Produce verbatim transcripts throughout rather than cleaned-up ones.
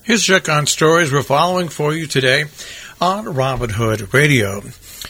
Here's a check on stories we're following for you today on Robin Hood Radio.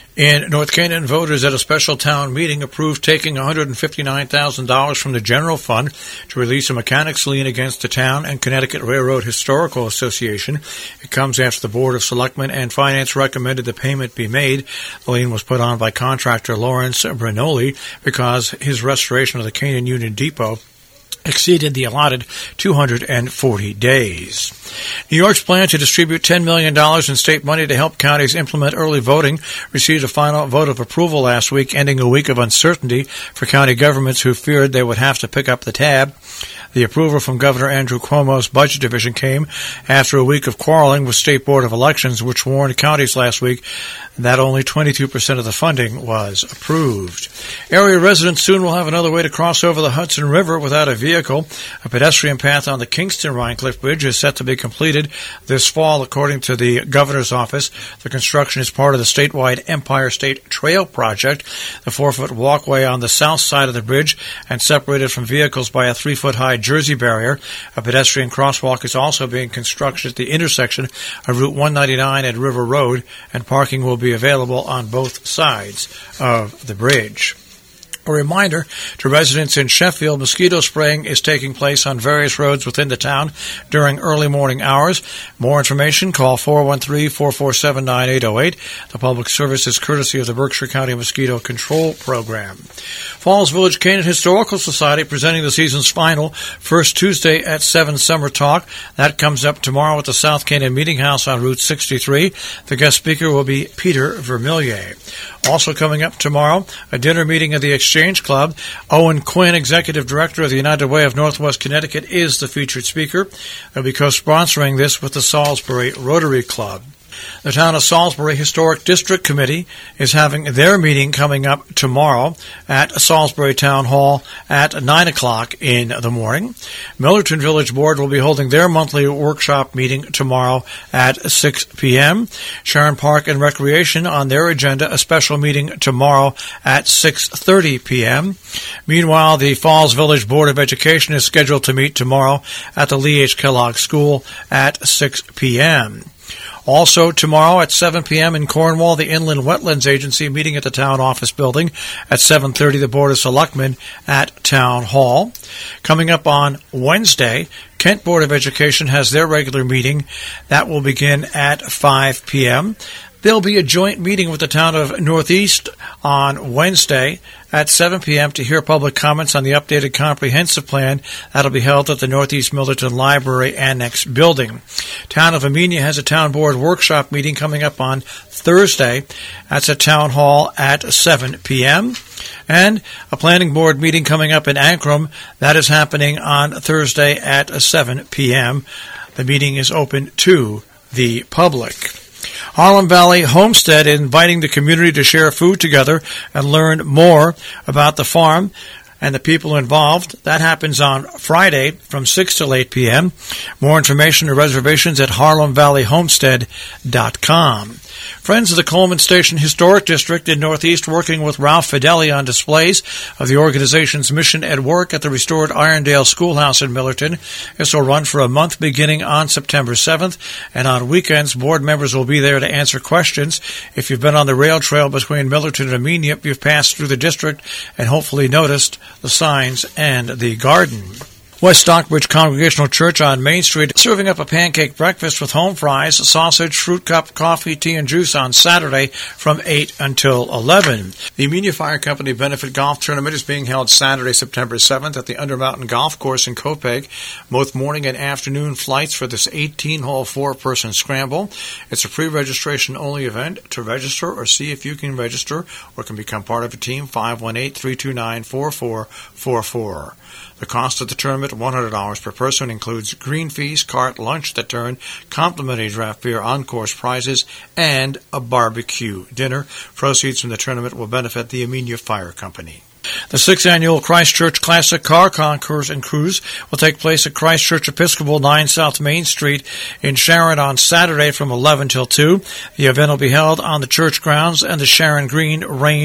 In North Canaan, voters at a special town meeting approved taking one hundred fifty-nine thousand dollars from the general fund to release a mechanics lien against the town and Connecticut Railroad Historical Association. It comes after the Board of Selectmen and Finance recommended the payment be made. The lien was put on by contractor Lawrence Brinoli because his restoration of the Canaan Union Depot exceeded the allotted two hundred forty days. New York's plan to distribute ten million dollars in state money to help counties implement early voting received a final vote of approval last week, ending a week of uncertainty for county governments who feared they would have to pick up the tab. The approval from Governor Andrew Cuomo's Budget Division came after a week of quarreling with State Board of Elections, which warned counties last week that only twenty-two percent of the funding was approved. Area residents soon will have another way to cross over the Hudson River without a vehicle. A pedestrian path on the Kingston-Rhinecliff Bridge is set to be completed this fall, according to the governor's office. The construction is part of the statewide Empire State Trail project. The four-foot walkway on the south side of the bridge and separated from vehicles by a three-foot-high Jersey barrier. A pedestrian crosswalk is also being constructed at the intersection of Route one ninety-nine and River Road, and parking will be available on both sides of the bridge. A reminder to residents in Sheffield, mosquito spraying is taking place on various roads within the town during early morning hours. More information, call four one three, four four seven, nine eight zero eight. The public service is courtesy of the Berkshire County Mosquito Control Program. Falls Village Canaan Historical Society presenting the season's final first Tuesday at seven Summer Talk. That comes up tomorrow at the South Canaan Meeting House on Route sixty-three. The guest speaker will be Peter Vermillier. Also coming up tomorrow, a dinner meeting of the Exchange Club. Owen Quinn, Executive Director of the United Way of Northwest Connecticut, is the featured speaker. They'll be co-sponsoring this with the Salisbury Rotary Club. The Town of Salisbury Historic District Committee is having their meeting coming up tomorrow at Salisbury Town Hall at nine o'clock in the morning. Millerton Village Board will be holding their monthly workshop meeting tomorrow at six p.m. Sharon Park and Recreation on their agenda, a special meeting tomorrow at six thirty p.m. Meanwhile, the Falls Village Board of Education is scheduled to meet tomorrow at the Lee H. Kellogg School at six p.m. Also tomorrow at seven p.m. in Cornwall, the Inland Wetlands Agency meeting at the Town Office Building. At seven thirty, the Board of Selectmen at Town Hall. Coming up on Wednesday, Kent Board of Education has their regular meeting. That will begin at five p.m. There'll be a joint meeting with the town of Northeast on Wednesday at seven p.m. to hear public comments on the updated comprehensive plan. That'll be held at the Northeast Millerton Library Annex building. Town of Amenia has a town board workshop meeting coming up on Thursday. That's at Town Hall at seven p.m. And a planning board meeting coming up in Ancrum. That is happening on Thursday at seven p.m. The meeting is open to the public. Harlem Valley Homestead inviting the community to share food together and learn more about the farm and the people involved. That happens on Friday from six till eight p.m. More information and reservations at harlem valley homestead dot com. Friends of the Coleman Station Historic District in Northeast working with Ralph Fideli on displays of the organization's mission at work at the restored Irondale Schoolhouse in Millerton. This will run for a month beginning on September seventh, and on weekends, board members will be there to answer questions. If you've been on the rail trail between Millerton and Amenia, you've passed through the district and hopefully noticed the signs and the garden. West Stockbridge Congregational Church on Main Street serving up a pancake breakfast with home fries, sausage, fruit cup, coffee, tea, and juice on Saturday from eight until eleven. The Amenia Fire Company Benefit Golf Tournament is being held Saturday, September seventh at the Undermountain Golf Course in Copeg. Both morning and afternoon flights for this eighteen-hole four-person scramble. It's a pre-registration only event. To register or see if you can register or can become part of a team, five one eight, three two nine, four four four four. The cost of the tournament, one hundred dollars per person, includes green fees, cart, lunch that turn, complimentary draft beer, on-course prizes, and a barbecue dinner. Proceeds from the tournament will benefit the Amenia Fire Company. The sixth Annual Christchurch Classic Car Concours and Cruise will take place at Christchurch Episcopal, nine South Main Street in Sharon on Saturday from eleven till two. The event will be held on the church grounds and the Sharon Green Rain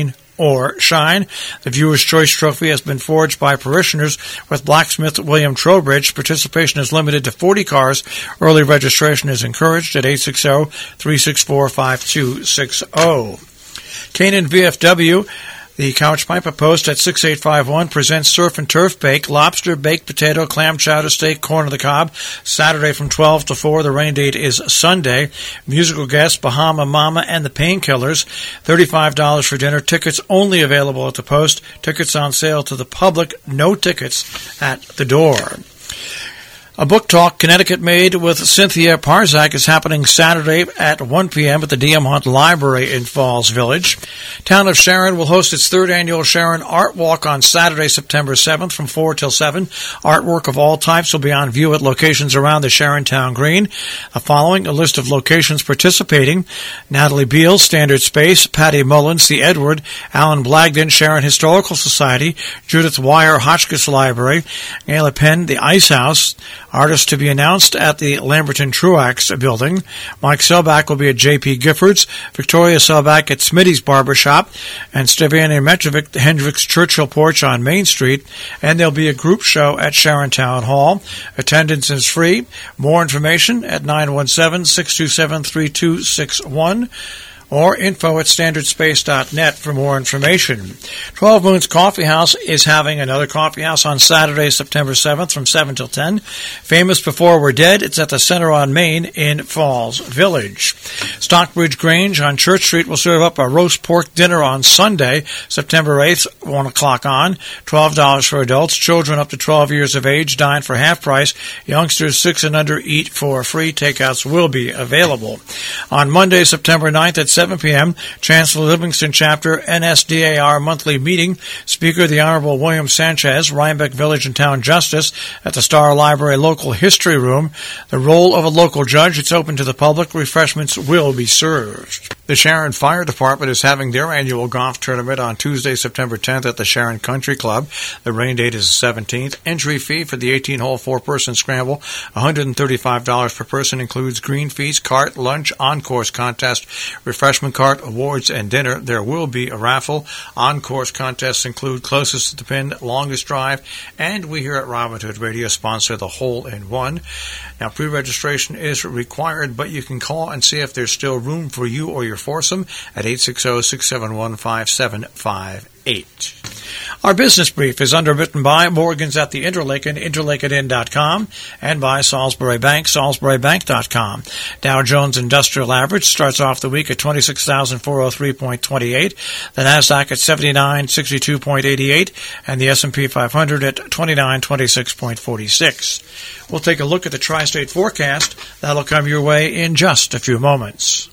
or shine. The Viewer's Choice Trophy has been forged by parishioners with blacksmith William Trowbridge. Participation is limited to forty cars. Early registration is encouraged at eight six zero, three six four, five two six zero. Canaan V F W, the Couch Piper Post at six eight five one presents Surf and Turf Bake, lobster, baked potato, clam chowder, steak, corn on the cob, Saturday from twelve to four. The rain date is Sunday. Musical guests, Bahama Mama and the Painkillers. thirty-five dollars for dinner. Tickets only available at the Post. Tickets on sale to the public. No tickets at the door. A book talk, Connecticut Made with Cynthia Parzak, is happening Saturday at one p.m. at the D M Hunt Library in Falls Village. Town of Sharon will host its third annual Sharon Art Walk on Saturday, September seventh from four till seven. Artwork of all types will be on view at locations around the Sharon Town Green. The following, a list of locations participating: Natalie Beal, Standard Space; Patty Mullins, The Edward; Alan Blagden, Sharon Historical Society; Judith Wire, Hotchkiss Library; Ayla Penn, The Ice House. Artists to be announced at the Lamberton Truax building. Mike Selbach will be at J P Giffords, Victoria Selbach at Smitty's Barbershop, and Stefan Metrovic, Hendricks Churchill Porch on Main Street. And there'll be a group show at Sharon Town Hall. Attendance is free. More information at nine one seven, six two seven, three two six one. Or info at standard space dot net for more information. twelve Moons Coffee House is having another coffee house on Saturday, September seventh from seven till ten. Famous Before We're Dead, it's at the Center on Main in Falls Village. Stockbridge Grange on Church Street will serve up a roast pork dinner on Sunday, September eighth, one o'clock on. twelve dollars for adults. Children up to twelve years of age dine for half price. Youngsters six and under eat for free. Takeouts will be available. On Monday, September ninth at seven p.m., Chancellor Livingston Chapter N S D A R monthly meeting. Speaker, the Honorable William Sanchez, Rhinebeck Village and Town Justice at the Star Library Local History Room. The role of a local judge, it's open to the public. Refreshments will be served. The Sharon Fire Department is having their annual golf tournament on Tuesday, September tenth at the Sharon Country Club. The rain date is the seventeenth. Entry fee for the eighteen-hole four-person scramble, one hundred thirty-five dollars per person, includes green fees, cart, lunch, on-course contest, refreshment cart, awards, and dinner. There will be a raffle. On-course contests include closest to the pin, longest drive, and we here at Robin Hood Radio sponsor the hole-in-one. Now, pre-registration is required, but you can call and see if there's still room for you or your foursome at eight six zero, six seven one, five seven five eight. Our business brief is underwritten by Morgan's at the Interlaken, interlaken inn dot com, and by Salisbury Bank, salisbury bank dot com. Dow Jones Industrial Average starts off the week at twenty-six thousand four hundred three point two eight, the NASDAQ at seventy-nine sixty-two point eight eight, and the S and P five hundred at twenty-nine twenty-six point four six. We'll take a look at the tri-state forecast. That'll come your way in just a few moments.